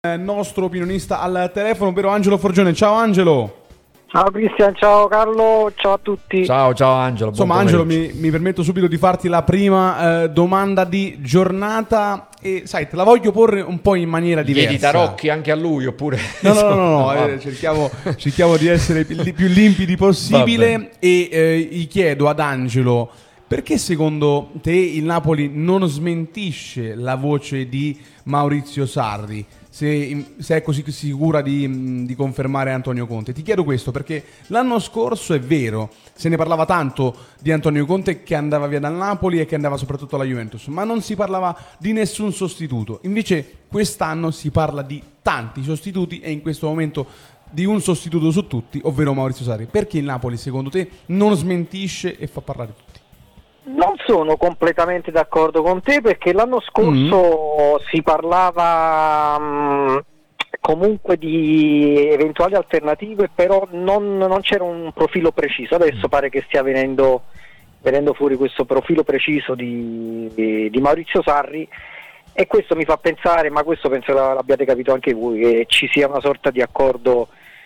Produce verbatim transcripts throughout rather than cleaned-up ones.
Il nostro opinionista al telefono, ovvero Angelo Forgione. Ciao Angelo. Ciao Cristian, ciao Carlo, ciao a tutti. Ciao, ciao Angelo. Insomma Angelo, mi, mi permetto subito di farti la prima eh, domanda di giornata e sai, te la voglio porre un po' in maniera diversa. Chiedi tarocchi anche a lui oppure... No, no, no, no, no, no. Eh, cerchiamo, cerchiamo di essere il più limpidi possibile e eh, gli chiedo ad Angelo, perché secondo te il Napoli non smentisce la voce di Maurizio Sarri? Se, se è così sicura di, di confermare Antonio Conte. Ti chiedo questo perché l'anno scorso è vero, se ne parlava tanto di Antonio Conte che andava via dal Napoli e che andava soprattutto alla Juventus, ma non si parlava di nessun sostituto. Invece quest'anno si parla di tanti sostituti e in questo momento di un sostituto su tutti, ovvero Maurizio Sarri. Perché il Napoli secondo te non smentisce e fa parlare tutti? Non sono completamente d'accordo con te perché l'anno scorso mm. si parlava mh, comunque di eventuali alternative, però non, non c'era un profilo preciso. Adesso pare che stia venendo, venendo fuori questo profilo preciso di, di, di Maurizio Sarri e questo mi fa pensare, ma questo penso l'abbiate capito anche voi, che ci sia una sorta di accordo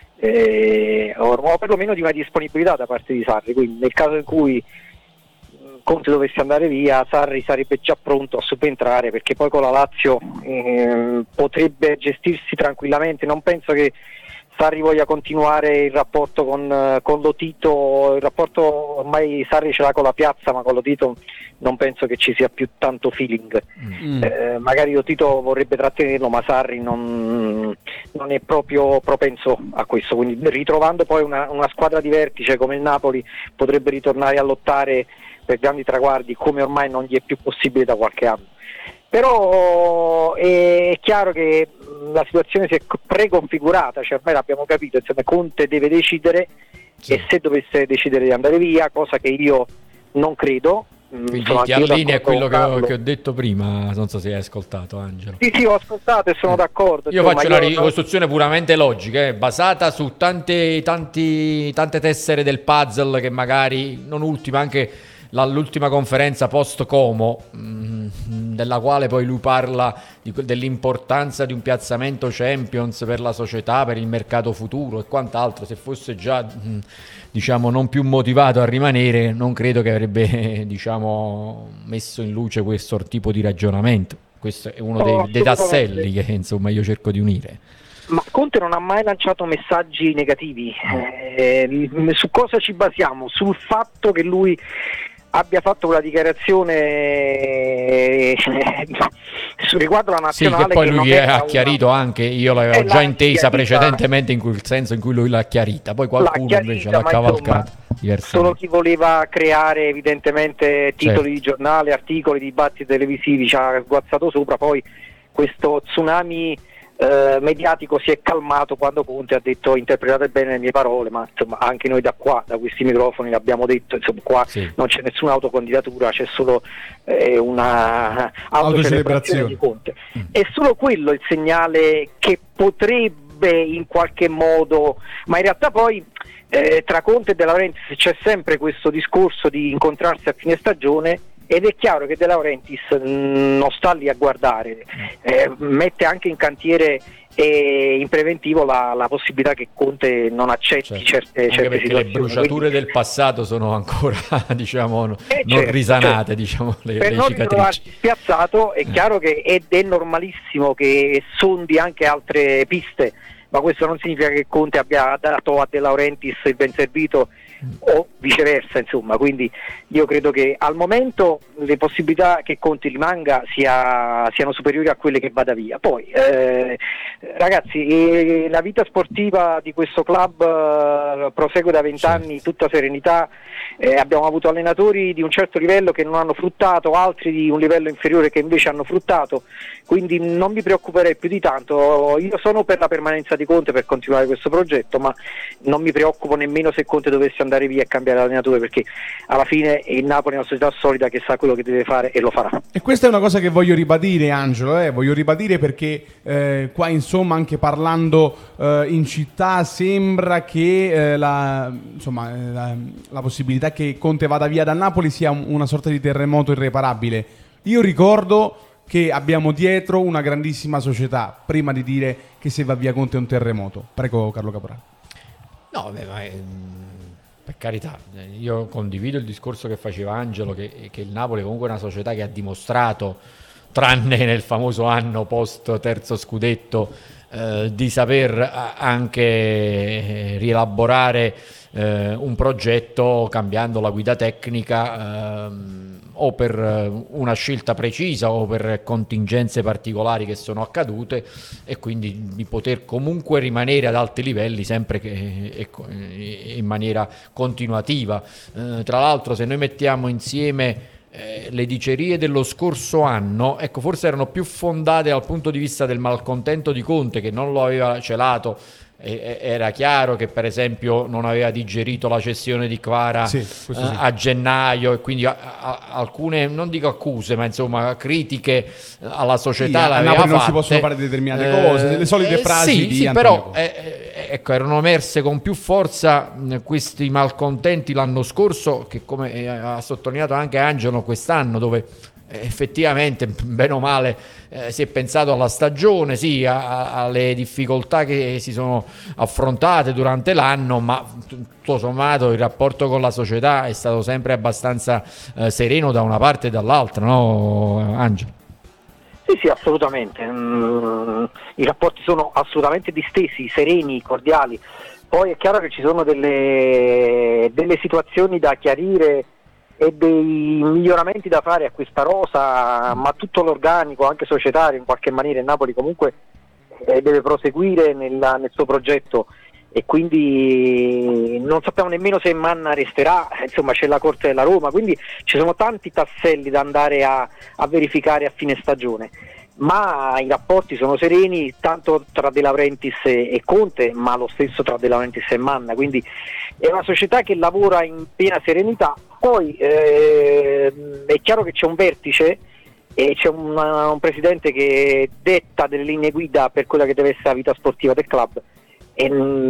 eh, o perlomeno di una disponibilità da parte di Sarri, quindi nel caso in cui Conte dovesse andare via, Sarri sarebbe già pronto a subentrare perché poi con la Lazio eh, potrebbe gestirsi tranquillamente. Non penso che Sarri voglia continuare il rapporto con, con Lotito, il rapporto ormai Sarri ce l'ha con la piazza, ma con Lotito non penso che ci sia più tanto feeling. Mm. Eh, magari Lotito vorrebbe trattenerlo, ma Sarri non, non è proprio propenso a questo, quindi ritrovando poi una, una squadra di vertice come il Napoli potrebbe ritornare a lottare per grandi traguardi come ormai non gli è più possibile da qualche anno. Però è chiaro che la situazione si è preconfigurata, cioè ormai l'abbiamo capito, insomma Conte deve decidere sì. E se dovesse decidere di andare via, cosa che io non credo. Quindi ti allinea quello che ho, che ho detto prima, non so se hai ascoltato Angelo. Sì, sì, ho ascoltato e sono eh. d'accordo. Io insomma, faccio io una ricostruzione non... puramente logica, eh, basata su tante, tanti, tante tessere del puzzle che magari, non ultima, anche la, l'ultima conferenza post Como, mh, della quale poi lui parla di, dell'importanza di un piazzamento Champions per la società, per il mercato futuro e quant'altro. Se fosse già... Mh, diciamo non più motivato a rimanere, non credo che avrebbe diciamo messo in luce questo tipo di ragionamento. Questo è uno dei, dei tasselli che insomma io cerco di unire. Ma Conte non ha mai lanciato messaggi negativi. Eh, su cosa ci basiamo? Sul fatto che lui abbia fatto quella dichiarazione eh, riguardo la nazionale. Sì, che poi che lui ha chiarito una... anche, io l'avevo già intesa precedentemente in quel senso in cui lui l'ha chiarita, poi qualcuno chiarita, invece l'ha cavalcata. Solo chi voleva creare evidentemente titoli certo. di giornale, articoli, dibattiti televisivi ci ha guazzato sopra, poi questo tsunami Uh, mediatico si è calmato quando Conte ha detto interpretate bene le mie parole, ma insomma anche noi da qua, da questi microfoni l'abbiamo detto, insomma qua sì. non c'è nessuna autocandidatura, c'è solo eh, una autocelebrazione di Conte. Mm. È solo quello il segnale che potrebbe in qualche modo, ma in realtà poi eh, tra Conte e De Laurentiis c'è sempre questo discorso di incontrarsi a fine stagione. Ed è chiaro che De Laurentiis non sta lì a guardare, eh, mette anche in cantiere e in preventivo la, la possibilità che Conte non accetti certo. certe, anche certe perché situazioni. Le bruciature Quindi... del passato sono ancora diciamo eh, non certo, risanate, certo. diciamo le, per le non cicatrici. ritrovarsi spiazzato è eh. chiaro che ed è normalissimo che sondi anche altre piste, ma questo non significa che Conte abbia dato a De Laurentiis il ben servito o viceversa, insomma, quindi io credo che al momento le possibilità che Conte rimanga sia, siano superiori a quelle che vada via. Poi eh, ragazzi, eh, la vita sportiva di questo club eh, prosegue da vent'anni, tutta serenità, eh, abbiamo avuto allenatori di un certo livello che non hanno fruttato, altri di un livello inferiore che invece hanno fruttato, quindi non mi preoccuperei più di tanto. Io sono per la permanenza di Conte per continuare questo progetto, ma non mi preoccupo nemmeno se Conte dovesse andare via e cambiare allenatore, perché alla fine il Napoli è una società solida che sa quello che deve fare e lo farà. E questa è una cosa che voglio ribadire, Angelo, eh? voglio ribadire perché eh, qua insomma anche parlando eh, in città sembra che eh, la, insomma, eh, la, la possibilità che Conte vada via da Napoli sia un, una sorta di terremoto irreparabile. Io ricordo che abbiamo dietro una grandissima società, prima di dire che se va via Conte è un terremoto. Prego Carlo Caporale. No, beh, ma è, per carità, io condivido il discorso che faceva Angelo, che, che il Napoli è comunque una società che ha dimostrato, tranne nel famoso anno post terzo scudetto, eh, di saper anche rielaborare eh, un progetto cambiando la guida tecnica, ehm, o per una scelta precisa o per contingenze particolari che sono accadute, e quindi di poter comunque rimanere ad alti livelli sempre che in maniera continuativa. Eh, tra l'altro, se noi mettiamo insieme eh, le dicerie dello scorso anno, ecco, forse erano più fondate dal punto di vista del malcontento di Conte, che non lo aveva celato. Era chiaro che per esempio non aveva digerito la cessione di Kvara sì, sì. eh, a gennaio, e quindi a, a, alcune, non dico accuse, ma insomma critiche alla società sì, l'aveva fatte. Non si possono fare determinate eh, cose, delle solite frasi sì, di sì, Antonio però eh, ecco, erano emerse con più forza mh, questi malcontenti l'anno scorso, che come eh, ha sottolineato anche Angelo, quest'anno, dove effettivamente bene o male eh, si è pensato alla stagione, sì, a, a, alle difficoltà che si sono affrontate durante l'anno, ma tutto sommato il rapporto con la società è stato sempre abbastanza eh, sereno da una parte e dall'altra, no Angelo? Sì, sì, assolutamente. Mm, i rapporti sono assolutamente distesi, sereni, cordiali. Poi è chiaro che ci sono delle, delle situazioni da chiarire e dei miglioramenti da fare a questa rosa, ma tutto l'organico, anche societario, in qualche maniera il Napoli comunque eh, deve proseguire nella, nel suo progetto, e quindi non sappiamo nemmeno se Manna resterà, insomma c'è la Corte della Roma, quindi ci sono tanti tasselli da andare a, a verificare a fine stagione. Ma i rapporti sono sereni, tanto tra De Laurentiis e Conte, ma lo stesso tra De Laurentiis e Manna, quindi è una società che lavora in piena serenità. Poi eh, è chiaro che c'è un vertice e c'è un, un presidente che detta delle linee guida per quella che deve essere la vita sportiva del club, e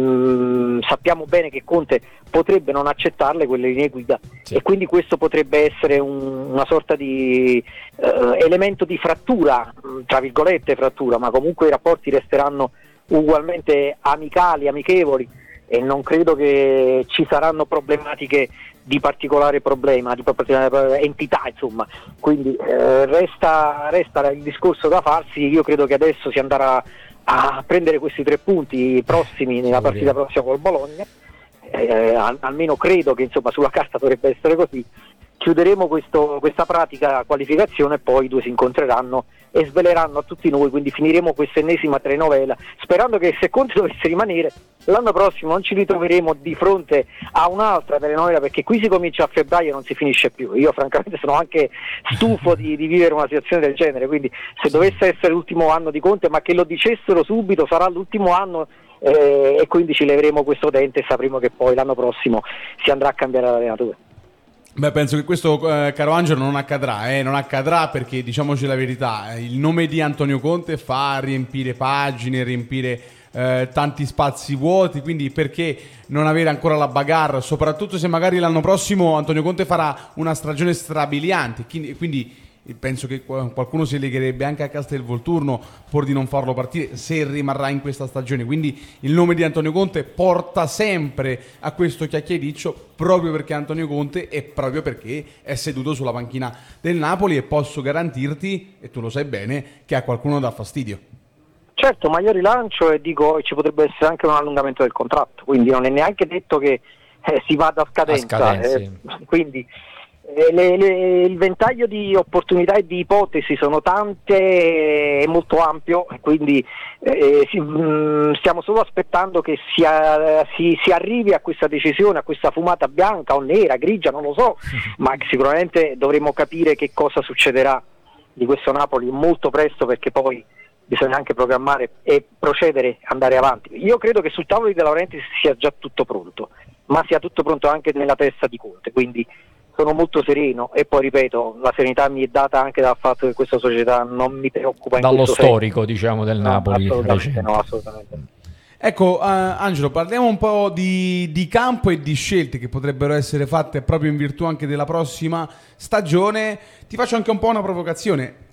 mh, sappiamo bene che Conte potrebbe non accettarle quelle linee guida, sì. E quindi questo potrebbe essere un, una sorta di eh, elemento di frattura, tra virgolette frattura, ma comunque i rapporti resteranno ugualmente amicali, amichevoli, e non credo che ci saranno problematiche di particolare problema, di particolare entità, insomma. Quindi eh, resta, resta il discorso da farsi. Io credo che adesso si andrà a prendere questi tre punti prossimi nella partita prossima col Bologna, eh, al, almeno credo che insomma sulla carta dovrebbe essere così. Chiuderemo questo, questa pratica qualificazione e poi i due si incontreranno e sveleranno a tutti noi, quindi finiremo questa ennesima telenovela, sperando che se Conte dovesse rimanere l'anno prossimo non ci ritroveremo di fronte a un'altra telenovela, perché qui si comincia a febbraio e non si finisce più. Io francamente sono anche stufo di, di vivere una situazione del genere, quindi se dovesse essere l'ultimo anno di Conte, ma che lo dicessero subito, sarà l'ultimo anno, eh, e quindi ci leveremo questo dente e sapremo che poi l'anno prossimo si andrà a cambiare l'allenatore. Beh, penso che questo, eh, caro Angelo, non accadrà, eh? non accadrà perché, diciamoci la verità, il nome di Antonio Conte fa riempire pagine, riempire eh, tanti spazi vuoti, quindi perché non avere ancora la bagarre, soprattutto se magari l'anno prossimo Antonio Conte farà una stagione strabiliante, quindi penso che qualcuno si legherebbe anche a Castelvolturno pur di non farlo partire se rimarrà in questa stagione. Quindi il nome di Antonio Conte porta sempre a questo chiacchiericcio, proprio perché Antonio Conte e proprio perché è seduto sulla panchina del Napoli, e posso garantirti, e tu lo sai bene, che a qualcuno dà fastidio. Certo, ma io rilancio e dico ci potrebbe essere anche un allungamento del contratto, quindi non è neanche detto che eh, si vada a scadenza, a scadenza eh, sì. Quindi Eh, le, le, il ventaglio di opportunità e di ipotesi sono tante, è molto ampio, quindi eh, si, mh, stiamo solo aspettando che si, a, si, si arrivi a questa decisione, a questa fumata bianca o nera, grigia, non lo so, ma sicuramente dovremo capire che cosa succederà di questo Napoli molto presto, perché poi bisogna anche programmare e procedere, andare avanti. Io credo che sul tavolo di De Laurentiis sia già tutto pronto, ma sia tutto pronto anche nella testa di Conte, quindi sono molto sereno, e poi ripeto, la serenità mi è data anche dal fatto che questa società non mi preoccupa in dallo storico senso. Diciamo del no, Napoli assolutamente no, assolutamente. Ecco, uh, Angelo, parliamo un po' di, di campo e di scelte che potrebbero essere fatte proprio in virtù anche della prossima stagione. Ti faccio anche un po' una provocazione.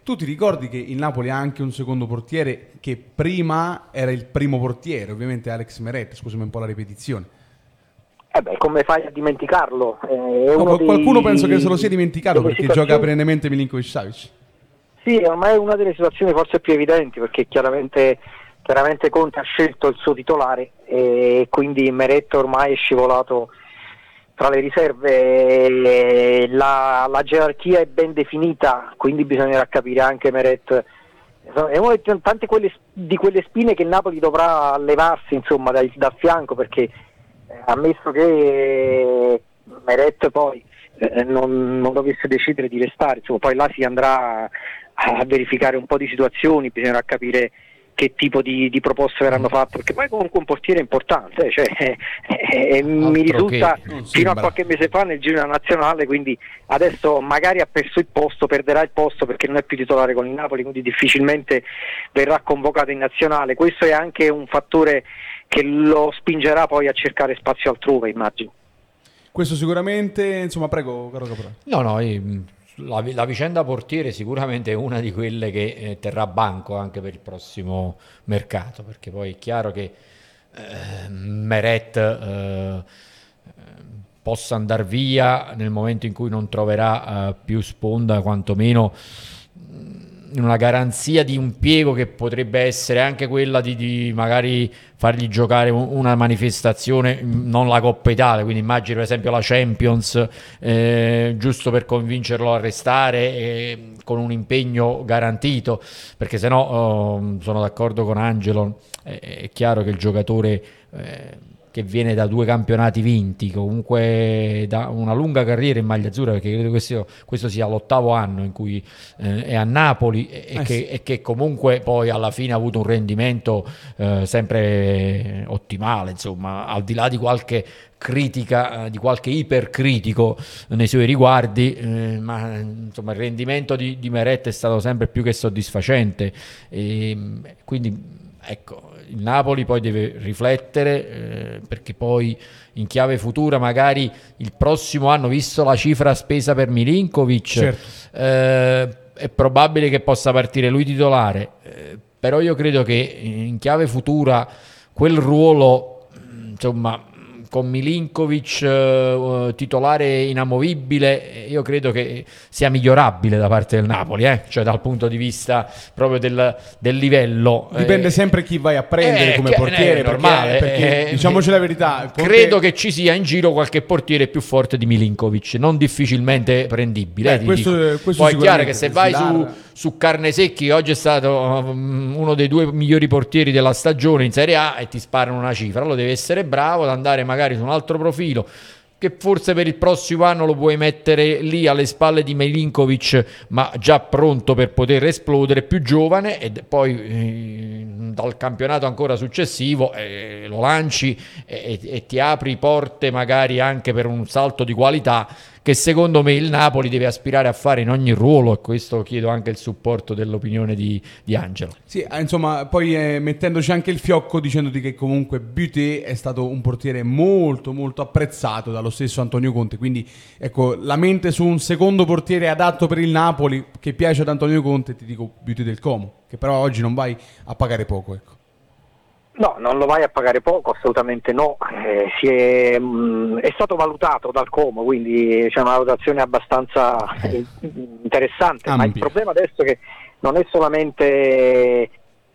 tu ti ricordi che il Napoli ha anche un secondo portiere che prima era il primo portiere, ovviamente Alex Meret, scusami un po' la ripetizione. Eh beh, come fai a dimenticarlo? Eh, no, uno qualcuno dei, penso che se lo sia dimenticato perché situazioni... gioca perennemente Milinkovic-Savic. Sì, ormai è una delle situazioni forse più evidenti, perché chiaramente, chiaramente Conte ha scelto il suo titolare e quindi Meret ormai è scivolato tra le riserve. La, la gerarchia è ben definita, quindi bisognerà capire anche Meret. È una di tante quelle, di quelle spine che il Napoli dovrà levarsi, insomma, dal, dal fianco, perché ammesso che Meret poi eh, non, non dovesse decidere di restare, insomma, poi là si andrà a verificare un po' di situazioni, bisognerà capire che tipo di, di proposte verranno fatte, perché poi comunque un portiere importante, cioè, eh, eh, mi risulta fino a qualche mese fa nel giro nazionale, quindi adesso magari ha perso il posto, perderà il posto perché non è più titolare con il Napoli, quindi difficilmente verrà convocato in nazionale. Questo è anche un fattore che lo spingerà poi a cercare spazio altrove, immagino. Questo sicuramente, insomma, prego caro Caporale. No, no, io, la, la vicenda portiere sicuramente è una di quelle che eh, terrà banco anche per il prossimo mercato, perché poi è chiaro che eh, Meret eh, possa andare via nel momento in cui non troverà eh, più sponda, quantomeno in una garanzia di un piego che potrebbe essere anche quella di, di magari fargli giocare una manifestazione, non la Coppa Italia, quindi immagini per esempio la Champions, eh, giusto per convincerlo a restare eh, con un impegno garantito, perché se no eh, sono d'accordo con Angelo, eh, è chiaro che il giocatore eh, che viene da due campionati vinti, comunque da una lunga carriera in maglia azzurra, perché credo che questo, questo sia l'ottavo anno in cui eh, è a Napoli e, eh che, sì. e che comunque poi alla fine ha avuto un rendimento eh, sempre ottimale, insomma, al di là di qualche critica, di qualche ipercritico nei suoi riguardi, eh, ma insomma il rendimento di, di Meret è stato sempre più che soddisfacente, e quindi ecco, il Napoli poi deve riflettere eh, perché poi in chiave futura magari il prossimo anno, visto la cifra spesa per Milinkovic, certo. eh, è probabile che possa partire lui titolare, eh, però io credo che in chiave futura quel ruolo, insomma, con Milinkovic uh, titolare inamovibile, io credo che sia migliorabile da parte del Napoli, eh? Cioè dal punto di vista proprio del, del livello. Dipende eh, sempre chi vai a prendere eh, come che, portiere, è normale, perché, perché eh, diciamoci la verità. Conte... Credo che ci sia in giro qualche portiere più forte di Milinkovic, non difficilmente prendibile. Beh, eh, questo, questo Poi è chiaro che se vai Svilar... su, su Carnesecchi, che oggi è stato um, uno dei due migliori portieri della stagione in Serie A, e ti sparano una cifra, allora devi essere bravo ad andare magari su un altro profilo che forse per il prossimo anno lo puoi mettere lì alle spalle di Milinkovic, ma già pronto per poter esplodere, più giovane, e poi eh, dal campionato ancora successivo eh, lo lanci e, e ti apri porte magari anche per un salto di qualità che secondo me il Napoli deve aspirare a fare in ogni ruolo, e questo chiedo anche il supporto dell'opinione di, di Angelo. Sì, insomma, poi eh, mettendoci anche il fiocco dicendoti che comunque Buté è stato un portiere molto molto apprezzato dallo stesso Antonio Conte, quindi ecco, la mente su un secondo portiere adatto per il Napoli che piace ad Antonio Conte, ti dico Buté del Como, che però oggi non vai a pagare poco, ecco. No, non lo vai a pagare poco, assolutamente no, eh, si è, mh, è stato valutato dal Como, quindi c'è una valutazione abbastanza interessante, Ampia. Ma il problema adesso è che non è solamente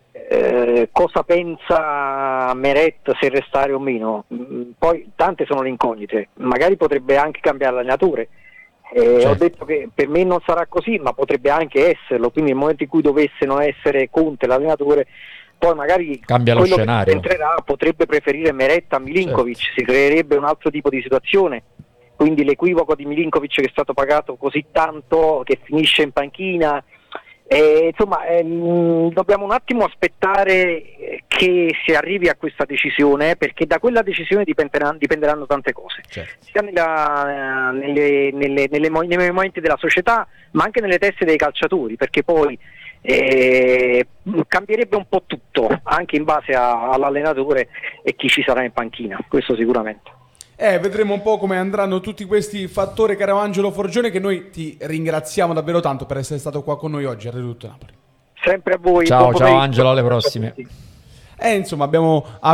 eh, cosa pensa Meret se restare o meno, mh, poi tante sono le incognite, magari potrebbe anche cambiare allenatore. Eh, certo. Ho detto che per me non sarà così, ma potrebbe anche esserlo, quindi nel momento in cui dovesse non essere Conte l'allenatore, poi magari cambia lo quello scenario, che entrerà potrebbe preferire Meret a Milinkovic, certo. Si creerebbe un altro tipo di situazione, quindi l'equivoco di Milinkovic che è stato pagato così tanto, che finisce in panchina, eh, insomma ehm, dobbiamo un attimo aspettare che si arrivi a questa decisione, perché da quella decisione dipenderanno, dipenderanno tante cose, certo. Sia nella, nelle, nelle, nelle, nei momenti della società, ma anche nelle teste dei calciatori, perché poi Eh, cambierebbe un po' tutto anche in base a, all'allenatore e chi ci sarà in panchina, questo sicuramente. Eh, vedremo un po' come andranno tutti questi fattori, caro Angelo Forgione, che noi ti ringraziamo davvero tanto per essere stato qua con noi oggi a Redutto Napoli. Sempre a voi. Ciao, ciao Angelo, alle prossime. Eh, insomma, abbiamo